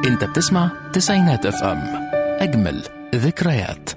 انت بتسمع تسعينات اف ام، اجمل ذكريات.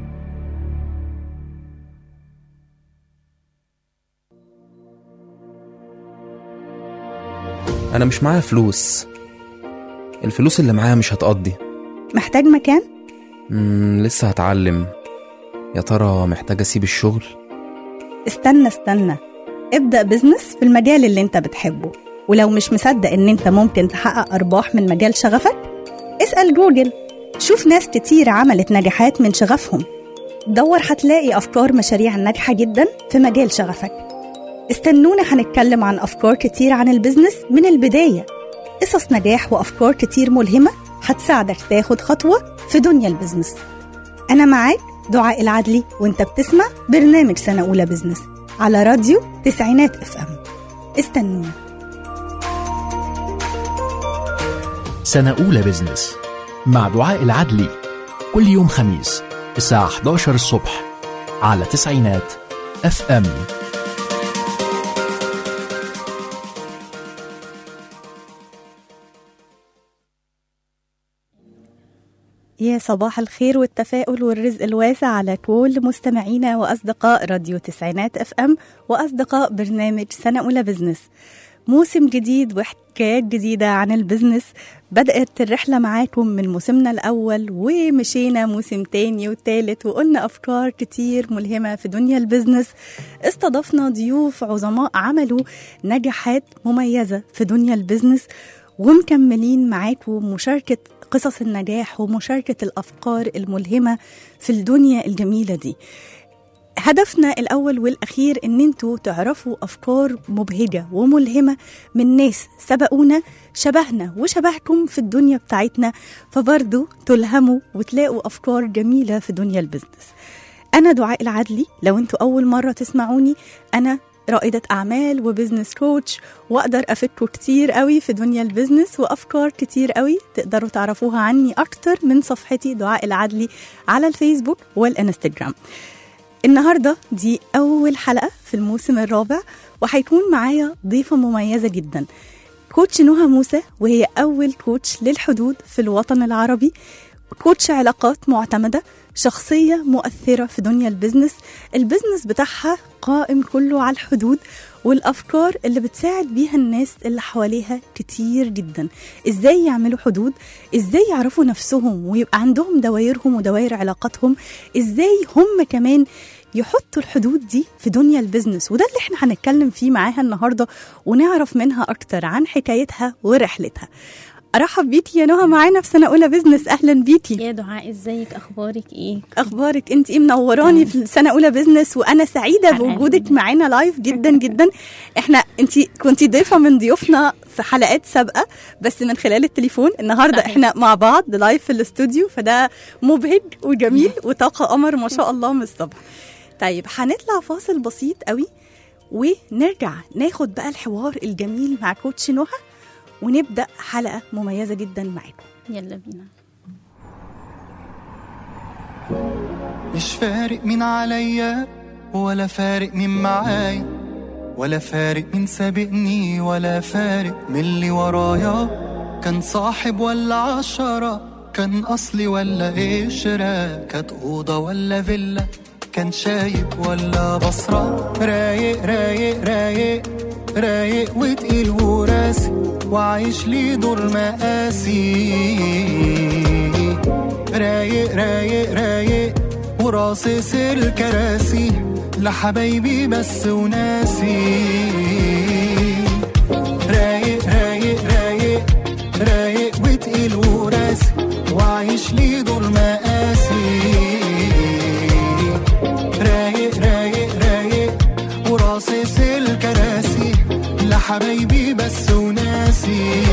أنا مش معايا فلوس، الفلوس اللي معايا مش هتقضي. محتاج مكان؟ لسه هتعلم. يا ترى محتاج أسيب الشغل؟ استنى، ابدأ بزنس في المجال اللي انت بتحبه، ولو مش مصدق ان انت ممكن تحقق أرباح من مجال شغفك، اسأل جوجل، شوف ناس كتير عملت نجاحات من شغفهم. دور هتلاقي أفكار مشاريع ناجحة جدا في مجال شغفك. استنونا، هنتكلم عن أفكار كتير عن البزنس من البداية، قصص نجاح وأفكار كتير ملهمة هتساعدك تاخد خطوة في دنيا البزنس. أنا معاك دعاء العدلي، وانت بتسمع برنامج سنة أولى بزنس على راديو تسعينات اف ام. استنونا. سنة أولى بزنس مع دعاء العدلي، كل يوم خميس الساعة 11 الصبح على تسعينات اف ام. يا صباح الخير والتفاؤل والرزق الواسع على كل مستمعينا وأصدقاء راديو تسعينات اف ام وأصدقاء برنامج سنة أولى بزنس. موسم جديد وحكايات جديدة عن البزنس. بدأت الرحلة معاكم من موسمنا الأول، ومشينا موسم تاني وتالت، وقلنا أفكار كتير ملهمة في دنيا البزنس. استضفنا ضيوف عظماء عملوا نجاحات مميزة في دنيا البزنس، ومكملين معاكم مشاركة قصص النجاح ومشاركة الأفكار الملهمة في الدنيا الجميلة دي. هدفنا الأول والأخير إن انتوا تعرفوا أفكار مبهجة وملهمة من ناس سبقونا شبهنا وشبهكم في الدنيا بتاعتنا، فبرضو تلهموا وتلاقوا أفكار جميلة في دنيا البزنس. أنا دعاء العدلي، لو انتوا أول مرة تسمعوني، أنا رائدة أعمال وبزنس كوتش، وأقدر أفكوا كتير قوي في دنيا البزنس، وأفكار كتير قوي تقدروا تعرفوها عني أكتر من صفحتي دعاء العدلي على الفيسبوك والإنستجرام. النهاردة دي أول حلقة في الموسم الرابع، وهيكون معايا ضيفة مميزة جدا، كوتش نهى موسى، وهي أول كوتش للحدود في الوطن العربي. كوتش علاقات معتمدة، شخصية مؤثرة في دنيا البزنس. البزنس بتاعها قائم كله على الحدود والأفكار اللي بتساعد بيها الناس اللي حواليها كتير جدا. إزاي يعملوا حدود، إزاي يعرفوا نفسهم ويبقى عندهم دوائرهم ودوائر علاقاتهم، إزاي هم كمان يحطوا الحدود دي في دنيا البزنس. وده اللي احنا هنتكلم فيه معاها النهاردة، ونعرف منها أكتر عن حكايتها ورحلتها. أرحب بيكي يا نهى معانا في سنة أولى بزنس. أهلا بيكي يا دعاء، ازيك؟ أخبارك إيه؟ أخبارك أنت إيه؟ منوراني في سنة أولى بزنس، وأنا سعيدة بوجودك معانا لايف جدا جدا. أنت كنتي ضيفة من ضيوفنا في حلقات سابقة، بس من خلال التليفون. النهاردة صحيح. إحنا مع بعض لايف في الاستوديو، فده مبهج وجميل وطاقة قمر ما شاء الله من الصبح. طيب هنطلع فاصل بسيط قوي، ونرجع ناخد بقى الحوار الجميل مع كوتش نهى، ونبدأ حلقة مميزة جدا معاكم. يلا بينا. مش فارق مين عليا، ولا فارق مين معايا، ولا فارق مين سابقني، ولا فارق من اللي ورايا. كان صاحب ولا 10، كان أصلي ولا قشرة، كانت أوضة ولا فيلا، كان شايب ولا بصرة. رايق رايق رايق رايق وتقيل وراسي، وعايش لي دور مقاسي. رايق رايق رايق وراصص الكراسي، لحبايبي بس وناسي. رايق رايق رايق رايق وتقيل وراسي، وعايش لي دور مقاسي. رايق رايق رايق وراصص الكراسي، لحبايبي بس وناسي.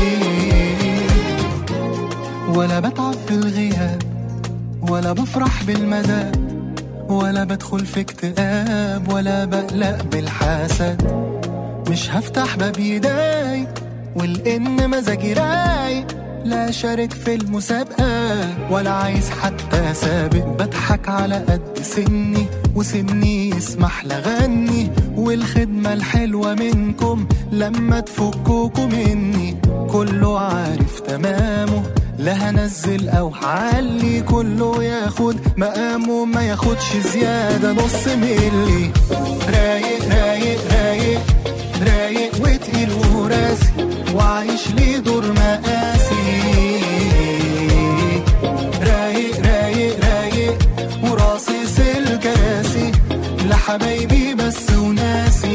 ولا بتعب في الغياب، ولا بفرح بالمدى، ولا بدخل في اكتئاب، ولا بقلق بالحسد. مش هفتح باب يداي والإن مزاجي رايق، لا شارك في المسابقة ولا عايز حتى سابق. بضحك على قد سني وسني يسمح لغني، والخدمة الحلوة منكم لما تفكوكوا مني. كله عارف تمامه لا هنزل او هعلي، كله ياخد مقامه ما ياخدش زيادة نص ملي. رايق رايق رايق رايق وتقيل وراسي، وعايش ليه دور مقاسي. رايق رايق رايق وراصص الكراسي، لحبايبي بس وناسي.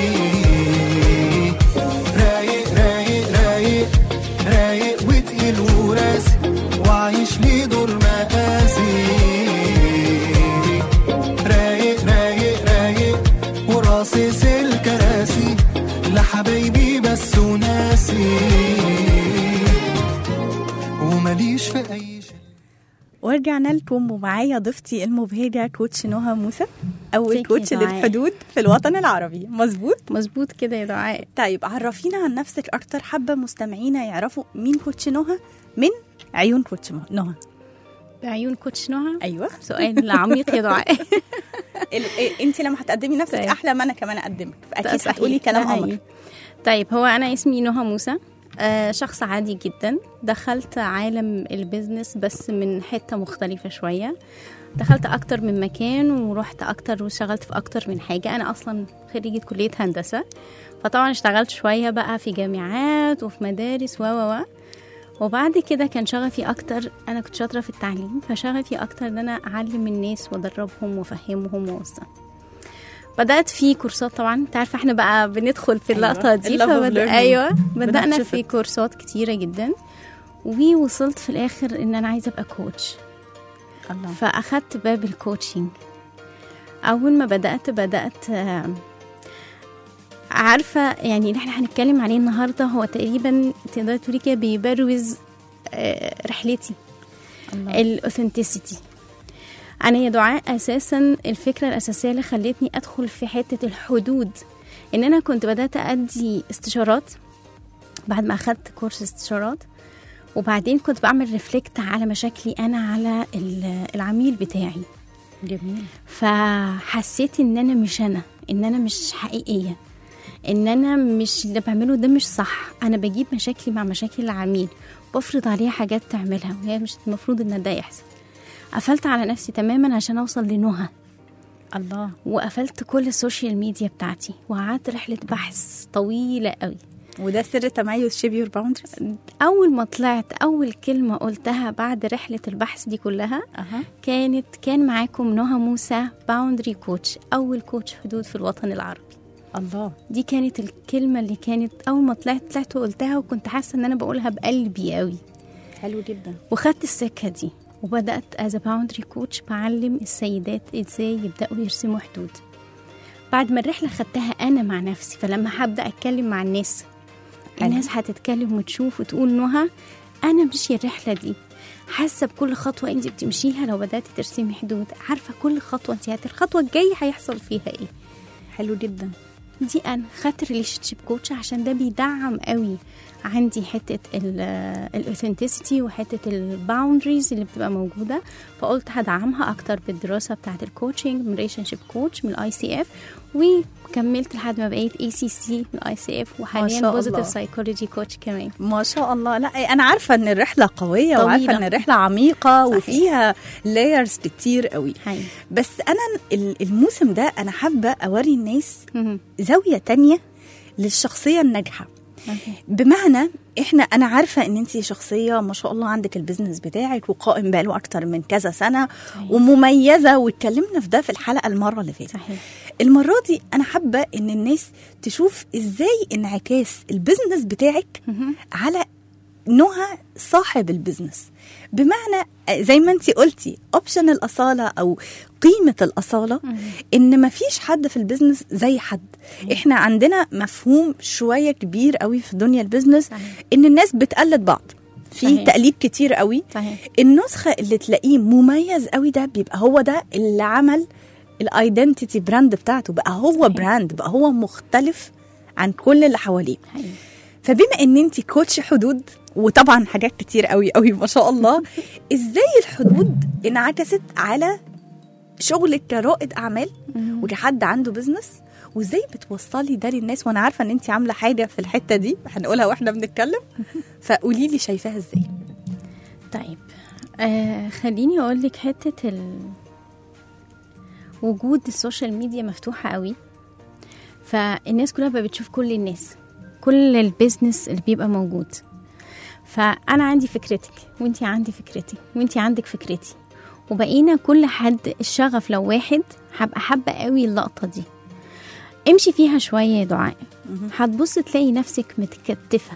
رايق رايق رايق رايق وتقيل وراسي، وعايش ليه دور مقاسي. رايق رايق رايق وراصص الكراسي، لحبايبي بس وناسي. ومليش في اي شيء. ورجعنا لكم ومعايا ضيفتي المبهجة كوتش نهى موسى، أول ازيك كوتش يا دعاء؟ للحدود في الوطن العربي. مظبوط كده يا دعاء. طيب عرفينا عن نفسك أكتر، حابة مستمعينا يعرفوا مين كوتش نهى من عيون كوتش نهى. بعيون كوتش نهى. أيوة. سؤال عميق يا دعاء. انت لما هتقدمي نفسك طيب. أحلى ما أنا كمان أقدمك، فأكيد صحيح. هتقولي كلام ده عمر. حقيقي. طيب هو أنا اسمي نهى موسى، شخص عادي جدا. دخلت عالم البيزنس بس من حتة مختلفة شوية. دخلت أكتر من مكان ورحت أكتر واشتغلت في أكتر من حاجة. أنا أصلا خريجة كلية هندسة، فطبعا اشتغلت شوية بقى في جامعات وفي مدارس وبعد كده كان شغفي أكتر. أنا كنت شاطرة في التعليم، فشغفي أكتر أن أنا أعلم الناس وأدربهم وأفهمهم وأوصل. بدأت في كورسات، طبعا تعرف احنا بقى بندخل في اللقطة دي. بدأنا في كورسات كتيرة جدا، ووصلت في الآخر إن أنا عايزة أبقى كوتش. الله. فأخدت باب الكوتشنج. أول ما بدأت عارفة يعني اللي احنا هنتكلم عليه النهاردة هو تقريبا تقدر تقولي كده بيبروز رحلتي الأوثنتيسيتي. أنا يا دعاء أساسا الفكرة الأساسية اللي خلتني أدخل في حتة الحدود إن أنا كنت بدأت أدي استشارات بعد ما أخدت كورس استشارات، وبعدين كنت بعمل ريفلكت على مشاكلي أنا على العميل بتاعي. جميل. فحسيت إن أنا مش حقيقية، إن أنا مش اللي بعمله ده مش صح. أنا بجيب مشاكلي مع مشاكل العميل بفرض عليها حاجات تعملها وهي مش المفروض إن ده يحصل. قفلت على نفسي تماما عشان أوصل لنهى. الله. وقفلت كل السوشيال ميديا بتاعتي وقعدت رحلة بحث طويلة قوي. وده سر تميز شيب يور باوندريز. أول ما طلعت أول كلمة قلتها بعد رحلة البحث دي كلها كان معاكم نهى موسى باوندري كوتش، أول كوتش حدود في الوطن العربي. الله. دي كانت الكلمة اللي كانت أول ما طلعت وقلتها، وكنت حاسة إن أنا بقولها بقلبي قوي. حلو جدا. وخدت السكة دي وبدأت as a boundary coach بعلم السيدات إزاي يبدأوا يرسموا حدود. بعد ما الرحلة خدتها أنا مع نفسي، فلما هبدأ أتكلم مع الناس هتتكلم وتشوف وتقول نهى أنا مشي الرحلة دي حاسة بكل خطوة أنت بتمشيها. لو بدأت ترسمي حدود عارفة كل خطوة أنت الخطوة الجاية هيحصل فيها إيه. حلو جدا. دي أنا خدت ريليشنشيب كوتش عشان ده بيدعم قوي عندي حتة الاوثنتيسيتي وحتة الباوندريز اللي بتبقى موجودة. فقلت هدعمها أكتر بالدراسة بتاعة الكوتشنج من ريليشنشيب كوتش من ICF، وكملت لحد ما بقيت ACC من ICF، وحاليا بوزيتيف سايكولوجي كوتش كمان. ما شاء الله. لا أنا عارفة إن الرحلة قوية طويلة. وعارفة إن الرحلة عميقة. صحيح. وفيها لايرز كتير قوي. حقيقي. بس أنا الموسم ده أنا حابة أوري الناس زاوية تانية للشخصية الناجحة. بمعنى أنا عارفة إن أنتي شخصية ما شاء الله عندك البيزنس بتاعك وقائم بقاله أكتر من كذا سنة. صحيح. ومميزة، واتكلمنا في ده في الحلقة المرة اللي فاتت. المرة دي أنا حابة إن الناس تشوف إزاي انعكاس البيزنس بتاعك على نهى صاحب البيزنس. بمعنى زي ما انتي قلتي اوبشن الأصالة أو قيمة الأصالة، إن ما فيش حد في البيزنس زي حد. إحنا عندنا مفهوم شوية كبير قوي في دنيا البيزنس. صحيح. إن الناس بتقلد بعض في صحيح. تقليد كتير قوي. صحيح. النسخة اللي تلاقيه مميز قوي ده بيبقى هو ده اللي عمل الايدنتيتي براند بتاعته، بقى هو صحيح. براند، بقى هو مختلف عن كل اللي حواليه. فبما ان انتي كوتش حدود وطبعا حاجات كتير قوي قوي ما شاء الله، ازاي الحدود انعكست على شغلك كرائد اعمال وكحد عنده بزنس، وازاي بتوصلي ده للناس؟ وانا عارفه ان انتي عامله حاجه في الحته دي هنقولها واحنا بنتكلم، فقولي لي شايفاها ازاي. طيب خليني اقول لك حته وجود السوشيال ميديا مفتوحه قوي، فالناس كلها بقى بتشوف كل الناس، كل البيزنس اللي بيبقى موجود. فانا عندي فكرتك وانتي عندي فكرتي وانتي عندك فكرتي، وبقينا كل حد الشغف لو واحد هبقى حابه قوي اللقطه دي. امشي فيها شويه يا دعاء، هتبص تلاقي نفسك متكتفه،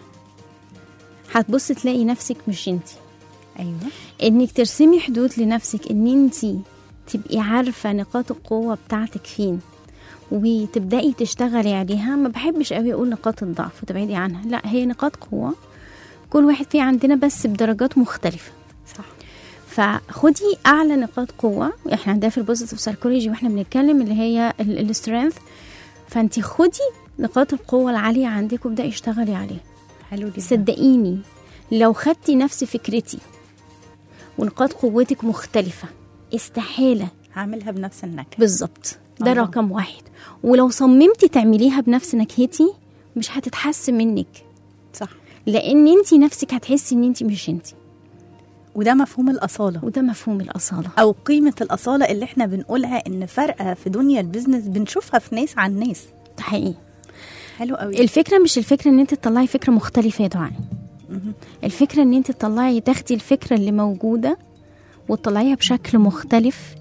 هتبص تلاقي نفسك مش انتي. ايوه، انك ترسمي حدود لنفسك، ان انتي تبقي عارفه نقاط القوه بتاعتك فين وتبدأي تشتغلي عليها. ما بحبش قوي اقول نقاط الضعف وتبعدي عنها، لا، هي نقاط قوة كل واحد فيه عندنا بس بدرجات مختلفة. صح. فخدي اعلى نقاط قوة، احنا عندنا في البوزيتيف سايكولوجي واحنا بنتكلم اللي هي السترينث، فانتي خدي نقاط القوة العالية عندك وابدأي اشتغلي عليها. حلو جدا. صدقيني لو خدتي نفس فكرتي ونقاط قوتك مختلفة استحالة هعملها بنفس النكهة. بالظبط، ده الله. رقم 1. ولو صممتي تعمليها بنفس نكهتي مش هتتحسن منك، صح، لان انتي نفسك هتحسي ان انتي مش انتي. وده مفهوم الأصالة، وده مفهوم الأصالة أو قيمة الأصالة اللي احنا بنقولها إن فرقة في دنيا البيزنس بنشوفها في ناس عن ناس. ده حقيقي. حلو قوي. الفكرة مش الفكرة ان انت تطلعي فكرة مختلفة يا دعاء، الفكرة ان انت تاخدي الفكرة اللي موجودة وتطلعيها بشكل مختلف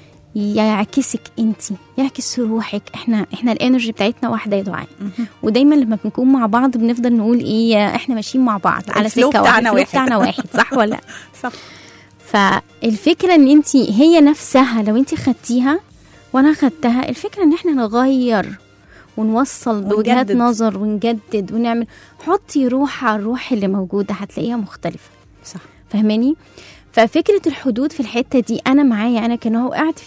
يعكسك انتي، يعكس روحك. احنا الانرجي بتاعتنا واحده يا دعاء، ودايما لما بنكون مع بعض بنفضل نقول ايه، احنا ماشيين مع بعض على سكه واحده، بتاعنا واحد، صح ولا لا؟ صح. فالفكره ان انتي هي نفسها لو انتي خدتيها وانا خدتها، الفكره ان احنا نغير ونوصل بوجهات نظر ونجدد ونعمل، حطي روح على الروح اللي موجوده هتلاقيها مختلفه. صح، فهماني؟ ففكرة الحدود في الحتة دي أنا معايا، أنا كان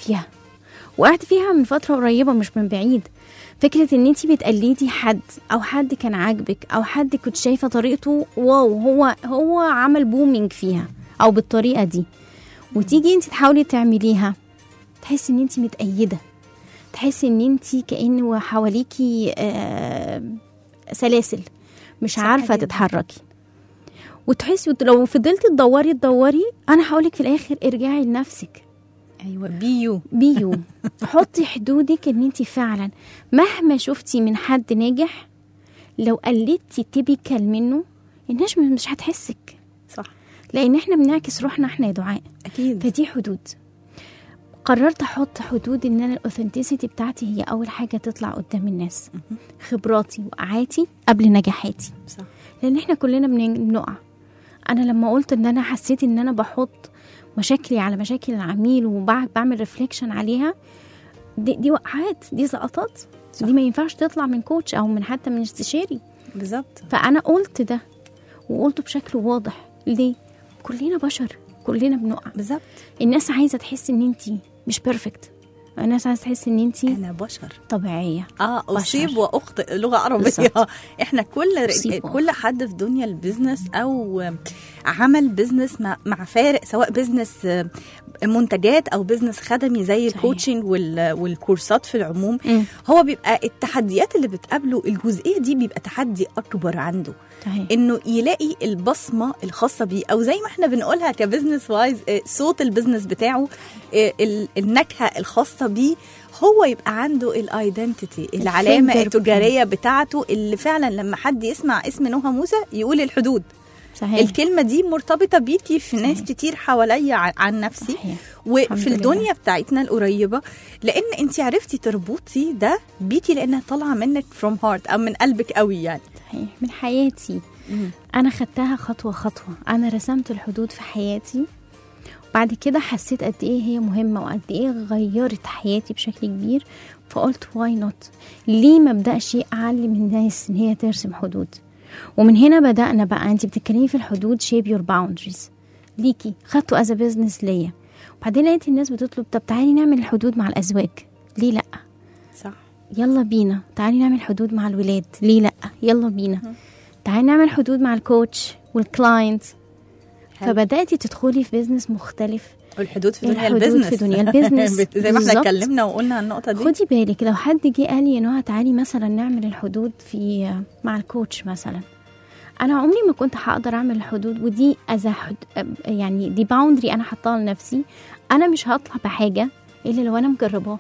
وقعت فيها من فترة قريبة مش من بعيد. فكرة إن أنتي بتقلدي حد أو حد كان عاجبك أو حد كنت شايفة طريقته واو، هو عمل بومينج فيها أو بالطريقة دي، وتيجي أنتي تحاولي تعمليها، تحسي إن أنتي متأيدة، تحسي إن أنتي كأنه حواليكي سلاسل مش عارفة تتحركي، وتحسي لو فضلتي تدوري. انا هقولك في الاخر ارجعي لنفسك. ايوه، بيو حطي حدودك، ان انت فعلا مهما شفتي من حد ناجح لو قلدتي تبيكل منه الناس مش هتحسك. صح، لان احنا بنعكس روحنا احنا يا دعاء. اكيد. فدي حدود. قررت احط حدود ان انا الاوثنتيسيتي بتاعتي هي اول حاجه تطلع قدام الناس، خبراتي وقعاتي قبل نجاحاتي. صح. لان احنا كلنا بنقع. انا لما قلت ان انا حسيت ان انا بحط مشاكلي على مشاكل العميل وبعمل ريفليكشن عليها، دي وقعات، دي سقطات، دي ما ينفعش تطلع من كوتش او من حتى من استشاري. بالظبط. فانا قلت ده وقلته بشكل واضح. ليه؟ كلنا بشر، كلنا بنقع. بالظبط. الناس عايزه تحس ان انتي مش بيرفكت، الناس عايزه تحس ان انتي انا بشر طبيعيه. اصيب واخطئ، لغه عربيه. احنا كل حد في دنيا البيزنس او عمل بيزنس مع فارق، سواء بيزنس منتجات او بيزنس خدمي زي الكوتشنج والكورسات في العموم. هو بيبقى التحديات اللي بتقابله الجزئيه دي بيبقى تحدي اكبر عنده، انه يلاقي البصمه الخاصه بيه، او زي ما احنا بنقولها كبزنس وايز صوت البيزنس بتاعه، النكهه الخاصه بيه، هو يبقى عنده الايدنتيتي، العلامه التجاريه بتاعته، اللي فعلا لما حد يسمع اسم نهى موسى يقول الحدود. صحيح. الكلمه دي مرتبطه بيكي في ناس كتير حواليا عن نفسي. صحيح. وفي الدنيا بتاعتنا القريبه، لان انت عرفتي تربطي ده بيكي لانها طالعه منك from heart او من قلبك قوي يعني. صحيح. من حياتي. انا خدتها خطوه خطوه، انا رسمت الحدود في حياتي، بعد كده حسيت قد ايه هي مهمه وقد ايه غيرت حياتي بشكل كبير، فقلت واي نوت، ليه ما ابداش اعلم الناس ان هي ترسم حدود. ومن هنا بدأنا بقى. انت بتتكلمي في الحدود، shape your boundaries ليكي، خدته as a business ليا. وبعدين لقيت الناس بتطلب طب تعالي نعمل الحدود مع الأزواج، ليه لأ؟ صح، يلا بينا. تعالي نعمل حدود مع الولاد، ليه لأ؟ يلا بينا. تعالي نعمل حدود مع الكوتش والكلاينت. فبدأتي تدخلي في بيزنس مختلف. الحدود في دنيا البيزنس، في دنيا البيزنس زي ما احنا اتكلمنا وقلنا عن النقطه دي. خدي بالك لو حد جه قال لي انه تعالي مثلا نعمل الحدود مع الكوتش مثلا، انا عمري ما كنت هقدر اعمل الحدود، ودي يعني دي باوندري انا حطاها لنفسي. انا مش هطلع بحاجه الا لو انا مجرباه.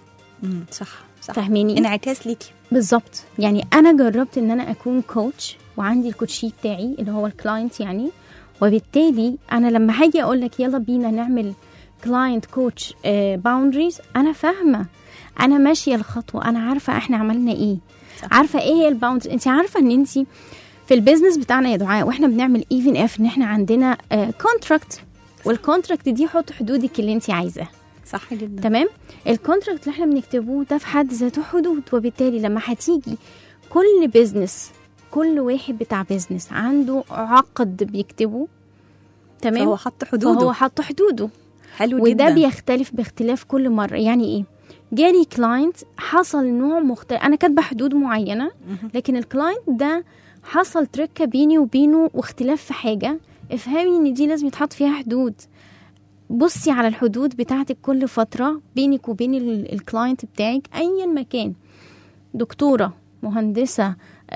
صح فاهميني؟ انعكاس ليكي بالظبط. يعني انا جربت ان انا اكون كوتش، وعندي الكوتشي بتاعي اللي هو الكلاينت يعني، وبالتالي انا لما هاجي اقول لك يلا بينا نعمل كلاينت كوتش باوندريز، انا فاهمه، انا ماشيه الخطوه، انا عارفه احنا عملنا ايه. صح. عارفه ايه هي الباوندريز. انت عارفه ان انت في البيزنس بتاعنا يا دعاء، واحنا بنعمل ايفن اف ان احنا عندنا كونتراكت، والكونتراكت دي حط حدودك اللي انت عايزاه. صح جدا. تمام. الكونتراكت اللي احنا بنكتبه ده في حد ذاته حدود، وبالتالي لما هتيجي كل بيزنس، كل واحد بتاع بيزنس عنده عقد بيكتبه، تمام، فهو حط حدوده. فهو حط حدوده. حلو وده جدا. بيختلف باختلاف كل مرة. يعني ايه؟ جالي كلاينت حصل نوع مختلف، انا كاتبه حدود معينة، لكن الكلاينت ده حصل تركة بيني وبينه واختلاف في حاجة، افهمي ان دي لازم يتحط فيها حدود. بصي على الحدود بتاعتك كل فترة بينك وبين الكلاينت بتاعك ايا مكان، دكتورة، مهندسة،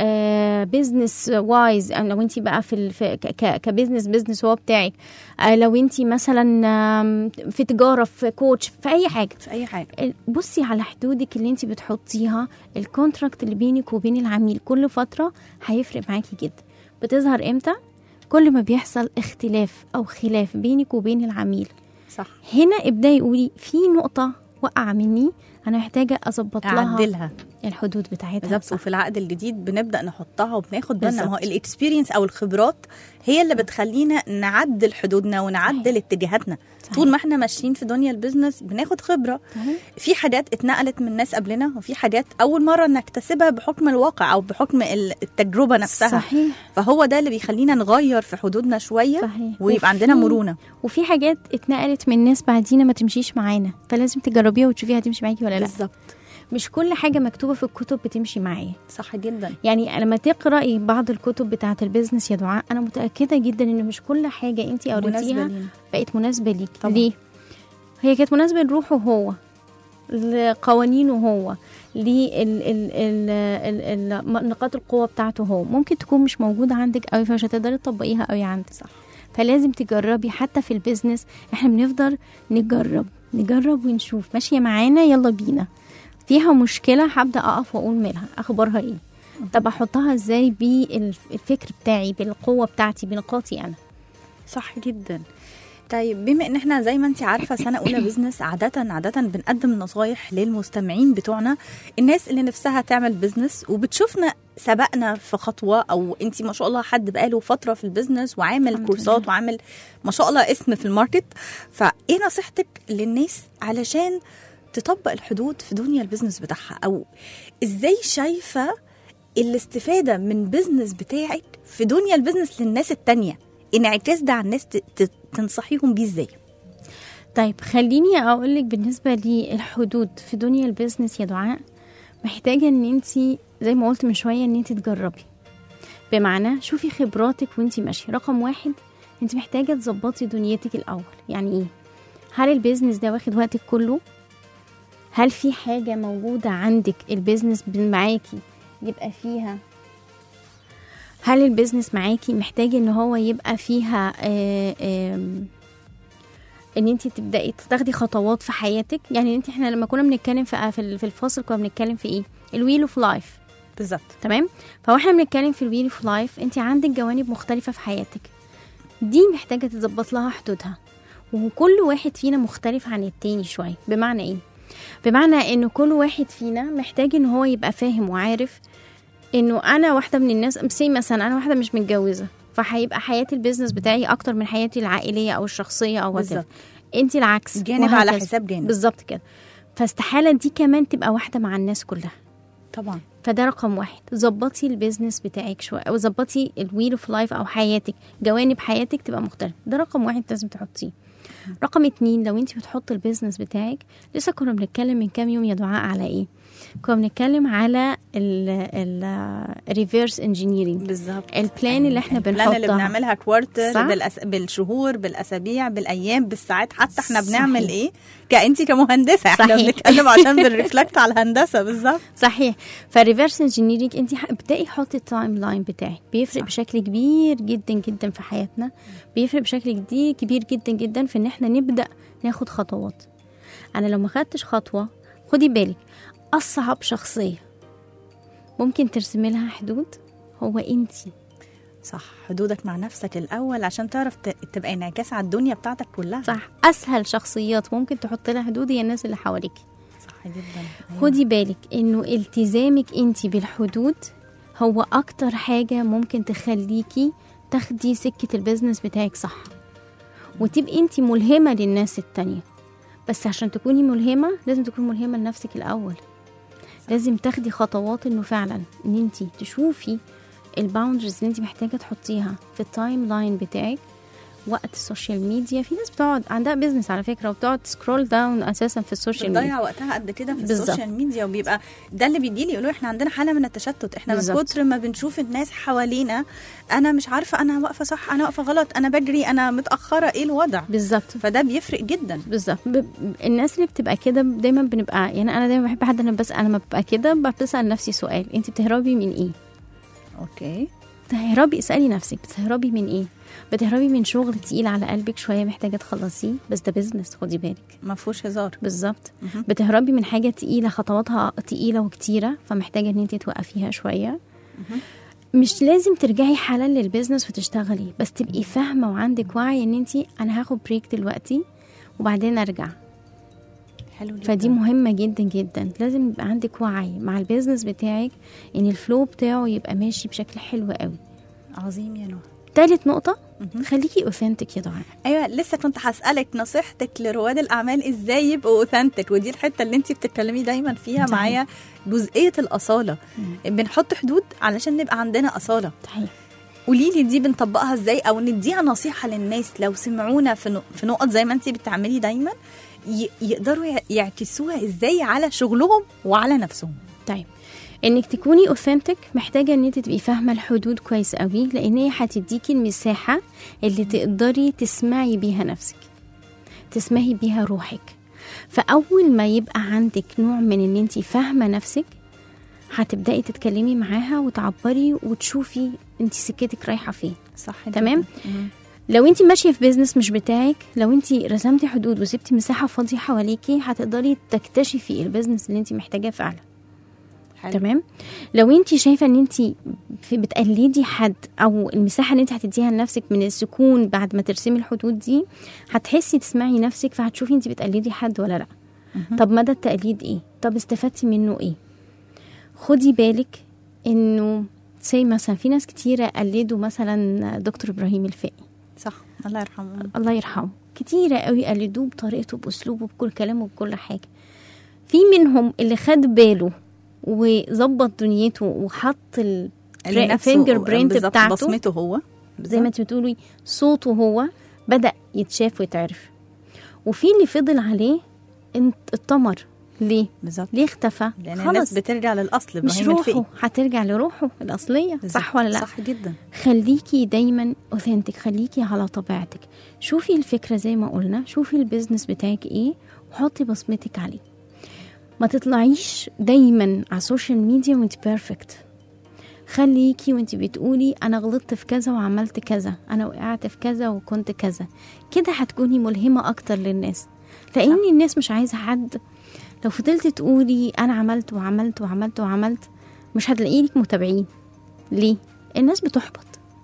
بيزنس وايز، لو انت بقى في كبيزنس هو بتاعك، لو انت مثلا في تجارة، في كوتش، في اي حاجة، بصي على حدودك اللي انت بتحطيها. الكونتراكت اللي بينك وبين العميل كل فترة هيفرق معاكي جدا. بتظهر امتى؟ كل ما بيحصل اختلاف او خلاف بينك وبين العميل. صح. هنا ابداي قولي في نقطة وقع مني، انا محتاجه اظبط لها، اعدلها الحدود بتاعتها. بالظبط. وفي العقد الجديد بنبدا نحطها وبناخد بالنا. ما هو الاكسبيرينس او الخبرات هي اللي بتخلينا نعدل حدودنا ونعدل اتجاهاتنا. طول ما احنا ماشيين في دنيا البيزنس بناخد خبره. في حاجات اتنقلت من ناس قبلنا، وفي حاجات اول مره نكتسبها بحكم الواقع او بحكم التجربه نفسها. صحيح. فهو ده اللي بيخلينا نغير في حدودنا شويه. صحيح. ويبقى عندنا مرونه. وفي حاجات اتنقلت من ناس بعدينا ما تمشيش معانا، فلازم تجربيها وتشوفيها هتمشي معاكي ولا لا. بالظبط. مش كل حاجة مكتوبة في الكتب بتمشي معايا. صح جدا. يعني لما تقرأي بعض الكتب بتاعة البيزنس يا دعاء، أنا متأكدة جدا إن مش كل حاجة أنتي قريتيها بقت مناسبة ليك. ليه؟ هي كانت مناسبة لروحه هو، لقوانينه هو، لنقاط القوة بتاعته هو، ممكن تكون مش موجودة عندك قوي، فمش هتقدري تطبقيها قوي عندك. صح. فلازم تجربي. حتى في البيزنس احنا بنفضل نجرب ونشوف ماشية معانا، يلا بينا. فيها مشكلة هبدأ أقف وأقول مالها، أخبارها إيه، طب أحطها إزاي بالفكر بتاعي، بالقوة بتاعتي، بنقاطي أنا. صح جدا. طيب بما ان احنا زي ما انت عارفه سنه اولى بزنس عاده بنقدم نصايح للمستمعين بتوعنا، الناس اللي نفسها تعمل بزنس وبتشوفنا سبقنا في خطوه، او انت ما شاء الله حد بقاله فتره في البزنس وعامل كورسات وعامل ما شاء الله اسم في الماركت. فايه نصيحتك للناس علشان تطبق الحدود في دنيا البزنس بتاعها، او ازاي شايفه الاستفاده من بزنس بتاعك في دنيا البزنس للناس التانية، انعكاس ده على الناس تنصحيهم بيه ازاي؟ طيب خليني اقولك بالنسبه للحدود في دنيا البيزنس يا دعاء، محتاجه ان انت زي ما قلت من شويه ان انت تجربي. بمعنى شوفي خبراتك وانت ماشيه. رقم 1 انت محتاجه تظبطي دنيتك الاول. يعني ايه؟ هل البيزنس ده واخد وقتك كله؟ هل في حاجه موجوده عندك البيزنس معاكي يبقى فيها، هل البيزنس معاكي محتاج ان هو يبقى فيها ان انت تبداي تاخدي خطوات في حياتك؟ يعني احنا لما كنا بنتكلم في الفاصل كنا بنتكلم في ايه؟ الويل اوف لايف. بالظبط. تمام. فاحنا بنتكلم في الويل اوف لايف، انت عندك جوانب مختلفه في حياتك، دي محتاجه تظبط لها حدودها، وكل واحد فينا مختلف عن التاني شويه. بمعنى ايه؟ بمعنى انه كل واحد فينا محتاج ان هو يبقى فاهم وعارف انه انا واحده من الناس، مثلا انا واحده مش متجوزه، فهيبقى حياتي البيزنس بتاعي اكتر من حياتي العائليه او الشخصيه او وات. انت العكس، جانب على حساب جانب. بالظبط كده. فاستحاله دي كمان تبقى واحده مع الناس كلها طبعا. فده رقم 1. ظبطي البيزنس بتاعك شويه، او ظبطي الويل اوف لايف او حياتك، جوانب حياتك تبقى مختلفه. ده رقم 1 لازم تحطيه. رقم 2 لو انت بتحطي البيزنس بتاعك، لسه كنا بنتكلم من كام يوم يا دعاء على ايه؟ كنا بنتكلم على الريفيرس انجينيرنج، بالظبط. البلان اللي احنا البلان اللي بنحطها بنعملها كوارتر، صح؟ بالشهور، بالاسابيع، بالايام، بالساعات، حتى احنا بنعمل صحيح. ايه كأنتي كمهندسه، احنا صحيح. بنتكلم عشان بنرفلكت على الهندسه. بالظبط، صحيح. فالريفيرس انجينيرنج انت ابدأي حطي التايم لاين بتاعك، بيفرق صح. بشكل كبير جدا جدا في حياتنا، بيفرق بشكل كبير جدا جدا في ان احنا نبدأ ناخد خطوات. انا لو ما خدتش خطوه، خدي بالك، اصعب شخصيه ممكن ترسمي لها حدود هو انتي. صح، حدودك مع نفسك الاول عشان تعرف تبقى انعكاس على الدنيا بتاعتك كلها. صح. اسهل شخصيات ممكن تحط لها حدود هي الناس اللي حواليك. صح جدا. خدي بالك انه التزامك انتي بالحدود هو اكتر حاجه ممكن تخليكي تاخدي سكه البيزنس بتاعك صح، وتبقي انتي ملهمه للناس التانية. بس عشان تكوني ملهمة لازم تكوني ملهمة لنفسك الأول. لازم تاخدي خطوات انه فعلا ان انتي تشوفي الباوندرز اللي انتي محتاجة تحطيها في التايم لاين بتاعك. وقت السوشيال ميديا، في ناس بتقعد عندها بيزنس على فكرة وبتقعد سكرول داون اساسا في السوشيال ميديا، بتضيع وقتها قد كده في السوشيال ميديا، وبيبقى ده اللي بيجي لي يقولوا احنا عندنا حالة من التشتت. احنا من كتر ما بنشوف الناس حوالينا، انا مش عارفة انا واقفة صح، انا واقفة غلط، انا بجري، انا متأخرة، ايه الوضع بالظبط. فده بيفرق جدا. بالظبط. الناس اللي بتبقى كده دايما بنبقى، يعني انا دايما بحب حد، انا ما ببقى كده بسأل نفسي سؤال، انت بتهربي من ايه؟ اوكي، تهربي، اسألي نفسك بتهربي من ايه؟ بتهربي من شغل تقيل على قلبك شوية محتاجة تخلصيه، بس ده بيزنس، خدي بالك، ما فيهوش هزار. بالظبط. بتهربي من حاجة تقيلة، خطواتها تقيلة وكتيرة، فمحتاجة ان انت توقفيها شوية. مش لازم ترجعي حالا للبيزنس وتشتغلي، بس تبقي فاهمة وعندك وعي ان انت انا هاخد بريك دلوقتي وبعدين ارجع. حلو جدا. فدي مهمة جدا جدا. لازم يبقى عندك وعي مع البيزنس بتاعك ان الفلو بتاعه يبقى ماشي بشكل حلو قوي. عظيم يا نوح. تالت نقطة، خليكي اوثنتك يا دعاء. ايوه، لسه كنت هسألك نصيحتك لرواد الاعمال ازاي يبقوا اوثنتك، ودي الحتة اللي انتي بتتكلمي دايما فيها معايا، جزئية الأصالة. بنحط حدود علشان نبقى عندنا أصالة. قولي لي دي بنطبقها ازاي، او نديها نصيحة للناس لو سمعونا في نقط زي ما انتي بتعملي دايما، يقدروا يعكسوها ازاي على شغلهم وعلى نفسهم. طيب، انك تكوني اوثنتك محتاجه ان انت تبقي فاهمه الحدود كويس قوي، لان هي هتديكي المساحه اللي تقدري تسمعي بيها نفسك، تسمعي بيها روحك. فاول ما يبقى عندك نوع من ان انت فاهمه نفسك، هتبداي تتكلمي معاها وتعبري وتشوفي انت سكتك رايحه فين. صح، تمام. لو انت ماشيه في بيزنس مش بتاعك، لو انت رسمتي حدود وسبتي مساحه فاضيه حواليكي، هتقدري تكتشفي البيزنس اللي انت محتاجاه فعلا. حلو. تمام. لو انت شايفه ان انت بتقلدي حد، او المساحه اللي انت هتديها لنفسك من السكون بعد ما ترسمي الحدود دي، هتحسي تسمعي نفسك، فهتشوفي انت بتقلدي حد ولا لا. طب مدى التقليد ايه؟ طب استفدتي منه ايه؟ خدي بالك انه زي مثلا في ناس كتيره قلدوا مثلا دكتور ابراهيم الفقي. صح، الله يرحمه. الله يرحمه. كتيره قوي قلدوه بطريقته، باسلوبه، بكل كلامه، بكل حاجه. في منهم اللي خد باله وظبط دنيته وحط الفينجر برينت بتاعته، بصمته هو، زي ما انت بتقولي، صوته هو، بدأ يتشاف ويتعرف. وفي اللي فضل عليه اتطمر. ليه؟ بالظبط. ليه اختفى؟ لأن الناس بترجع للأصل، مش روحه، هترجع لروحه الأصلية. بالزبط. صح ولا لا؟ صح جدا. خليكي دايما اوثنتك، خليكي على طبيعتك. شوفي الفكرة زي ما قلنا، شوفي البيزنس بتاعك ايه وحطي بصمتك عليه. ما تطلعيش دايما على السوشيال ميديا وانت بيرفكت. خليكي وانت بتقولي انا غلطت في كذا وعملت كذا، انا وقعت في كذا وكنت كذا. كده هتكوني ملهمة اكتر للناس، لان الناس مش عايزة حد. لو فضلت تقولي انا عملت وعملت وعملت وعملت، مش هتلاقي لك متابعين. ليه؟ الناس بتحبط.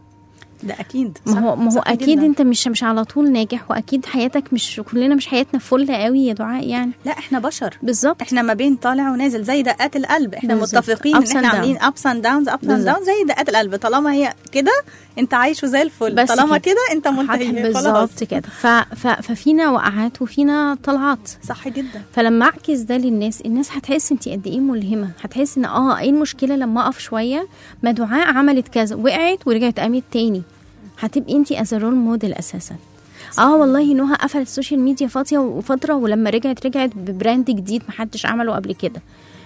ده اكيد. ما هو اكيد جداً. انت مش على طول ناجح، واكيد حياتك مش كلنا، مش حياتنا فل قوي يا دعاء يعني. لا، احنا بشر. بالظبط. احنا ما بين طالع ونازل زي دقات القلب. احنا بالزبط. متفقين ان احنا عاملين ups and downs زي دقات القلب. طالما هي كده انت عايش وزي الفل، طالما كده انت منتهي. بالظبط كده. ففينا وقعات وفينا طلعات. صح جدا. فلما اعكس ده للناس، الناس هتحس انت قد ايه ملهمه، هتحس ان ايه المشكله لما اقف شويه، ما دعاء عملت كذا، وقعت ورجعت قامت تاني، هتبقي انتي از رول موديل اساسا. والله نوها قفلت السوشيال ميديا فتره، ولما رجعت ببراند جديد محدش عمله قبل كده.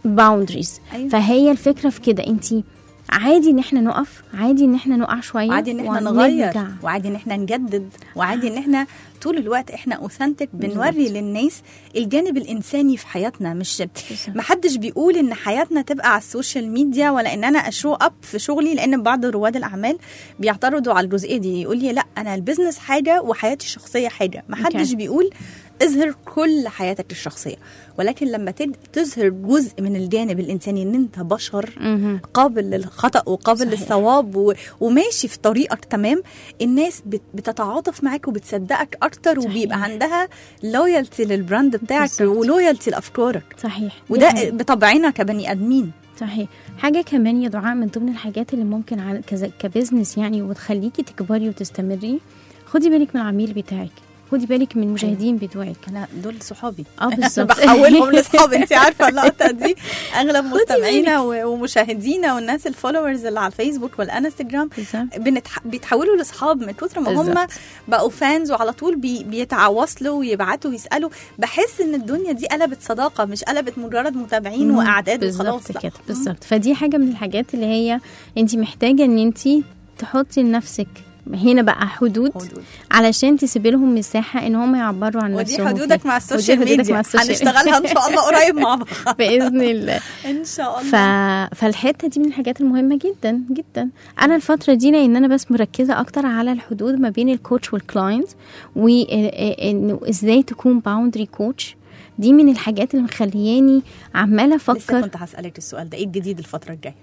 باوندريز. أيوة. فهي الفكره في كده، انت عادي ان احنا نقف، عادي ان احنا نقع شويه، وعادي ان احنا نغير، وعادي ان احنا نجدد، وعادي ان احنا طول الوقت احنا اوثنتك، بنوري للناس الجانب الانساني في حياتنا. مش محدش بيقول ان حياتنا تبقى على السوشيال ميديا، ولا ان انا اشو اب في شغلي، لان بعض رواد الاعمال بيعترضوا على الجزئيه دي، يقول لي لا انا البيزنس حاجه وحياتي الشخصيه حاجه. محدش بيقول اظهر كل حياتك الشخصيه، ولكن لما تظهر جزء من الجانب الانساني، ان انت بشر قابل للخطا وقابل للصواب وماشي في طريقك تمام، الناس بتتعاطف معاك وبتصدقك اكتر، وبيبقى عندها لويالتي للبراند بتاعك ولويالتي لافكارك. صحيح. وده بطبعنا كبني ادمين. صحيح. حاجه كمان يا دعاء من ضمن الحاجات اللي ممكن كبزنس يعني وتخليكي تكبري وتستمري، خدي بالك من العميل بتاعك، خدي بالك من المشاهدين بتوعك. انا دول صحابي بالظبط. بحولهم لاصحابي. انت عارفه اللقطه دي، اغلب مستمعينا ومشاهدينا والناس الفولورز اللي على الفيسبوك والانستجرام بيتحولوا لاصحاب من كتر ما هم بقوا فانز، وعلى طول بيتواصلوا ويبعتوا ويسالوا. بحس ان الدنيا دي قلبت صداقه، مش قلبت مجرد متابعين واعداد وخلاص. كده بالظبط. فدي حاجه من الحاجات اللي هي انت محتاجه ان انت تحطي لنفسك هنا بقى حدود علشان تسيبي لهم مساحه ان هم يعبروا عن نفسهم. ودي حدودك مع السوشيال ميديا هنشتغلها ان شاء الله قريب مع بعض باذن الله ان شاء الله. فالحته دي من الحاجات المهمه جدا جدا. انا الفتره دي لان انا بس مركزه اكتر على الحدود ما بين الكوتش والكلاينت، وانه ازاي تكون باوندري كوتش. دي من الحاجات اللي مخلياني عماله افكر. لسه كنت هسألك السؤال ده، ايه الجديد الفتره الجايه؟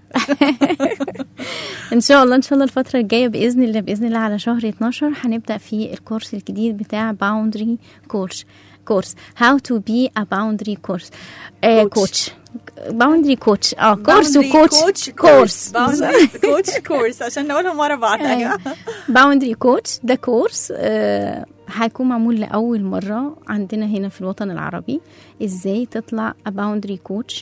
ان شاء الله الفتره الجايه باذن الله على شهر 12 هنبدا في الكورس الجديد بتاع باوندري كورس how to be a boundary coach باوندري كوتش كورس وكوتش كورس باوندري كوتش كورس عشان نقولهم ورا بعض. باوندري كوتش ده كورس هيكون معمول لأول مرة عندنا هنا في الوطن العربي. ازاي تطلع باوندري كوتش،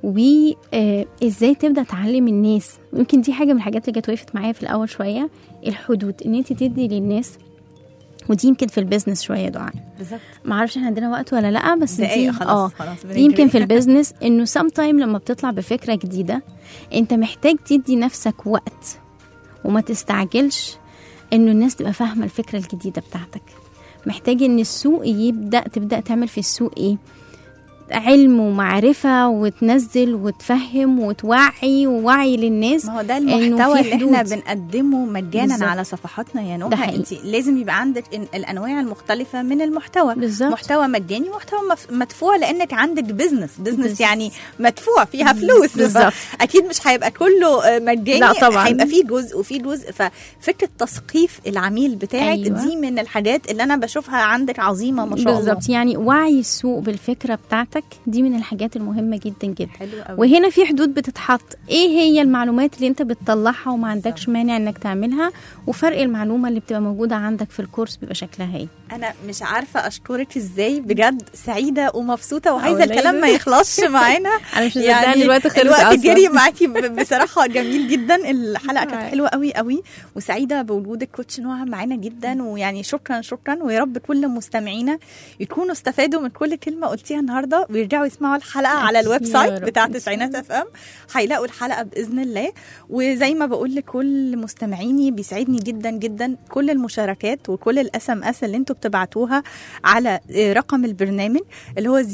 وازاي تبدأ تعلم الناس. يمكن دي حاجة من الحاجات اللي جت وقفت معايا في الأول شوية، الحدود، ان انت تدي للناس. ودي يمكن في البيزنس شوية دعاء بالظبط. معرفش احنا عندنا وقت ولا لا، بس دي خلاص دي يمكن في البيزنس انه sometime لما بتطلع بفكرة جديدة انت محتاج تدي نفسك وقت وما تستعجلش انه الناس تبقى فاهمة الفكرة الجديدة بتاعتك. محتاج ان السوق تبدأ تعمل في السوق ايه، علم ومعرفة، وتنزل وتفهم ووعي للناس. ما هو ده المحتوى اللي احنا بنقدمه مجانا بالزبط. على صفحاتنا يا نوحة. انت لازم يبقى عندك الانواع المختلفة من المحتوى بالزبط. محتوى مجاني ومحتوى مدفوع، لانك عندك بزنس يعني مدفوع فيها فلوس. اكيد مش هيبقى كله مجاني، لا طبعا هيبقى فيه جزء وفيه جزء. ففكرة تثقيف العميل بتاعك دي من الحاجات اللي انا بشوفها عندك عظيمة ما شاء الله. بالظبط. يعني وعي السوق بالفكرة بتاعتك دي من الحاجات المهمة جدا جدا. وهنا في حدود بتتحط، ايه هي المعلومات اللي انت بتطلعها وما عندكش مانع انك تعملها، وفرق المعلومة اللي بتبقى موجودة عندك في الكورس بيبقى شكلها ايه. انا مش عارفة اشكرك ازاي، بجد سعيدة ومبسوطة وعايزة الكلام ما يخلصش معانا. انا مش يعني الوقت جري معاكي بصراحة. جميل جدا، الحلقة كانت حلوة قوي قوي، وسعيدة بوجودك كوتش نوها معانا جدا. ويعني شكرا، ويا رب كل مستمعينا يكونوا استفادوا من كل كلمة قلتيها النهاردة، ويرجعوا يسمعوا الحلقة على الويب سايت بتاع تسعينات FM. هيلاقوا الحلقة بإذن الله. وزي ما بقول لكل مستمعيني، بيسعدني جدا جدا كل المشاركات وكل الSMS اللي انتوا بتبعتوها على رقم البرنامج اللي هو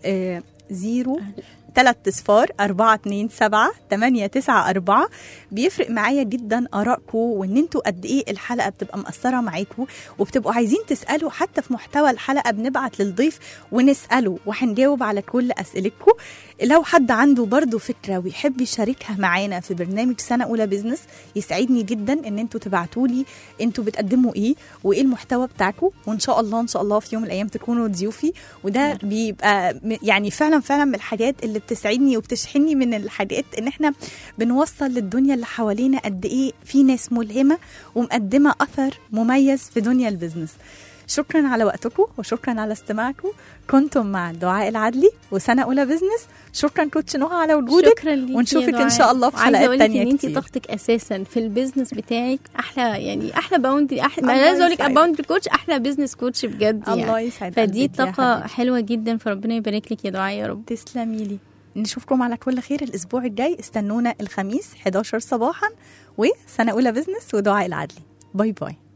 0 3 427 894. بيفرق معايا جدا آرائكم، وان انتوا قد ايه الحلقة بتبقى مأثرة معاكم، وبتبقوا عايزين تسألوا. حتى في محتوى الحلقة بنبعت للضيف ونسأله، وهنجاوب على كل أسئلتكم. لو حد عنده برضو فكرة ويحب يشاركها معانا في برنامج سنة أولى بيزنس، يسعدني جدا ان انتوا تبعتولي انتوا بتقدموا ايه وايه المحتوى بتاعكم، وان شاء الله في يوم من الايام تكونوا ضيوفي. وده بيبقى يعني فعلا من الحاجات اللي بتسعدني وبتشحنني من الحاجات، ان احنا بنوصل للدنيا اللي حوالينا قد ايه في ناس ملهمة ومقدمة اثر مميز في دنيا البيزنس. شكرا على وقتكم، وشكرا على استماعكم. كنتم مع دعاء العدلي وسنة أولى بزنس. شكرا كوتش نهى على وجودك، ونشوفك إن شاء الله في حلقات تانية كتير. انتي طاقتك أساسا في البيزنس بتاعك أحلى، يعني أحلى باوندري، ما لازم أقول لك باوندري كوتش، أحلى بيزنس كوتش بجد. الله يسعدك. فدي طاقة حلوة جدا، فربنا يبارك لك يا دعاء يا رب. تسلمي لي. نشوفكم على كل خير الأسبوع الجاي. استنونا الخميس 11 صباحا، وسنة أولى بزنس ودعاء العدلي. باي باي.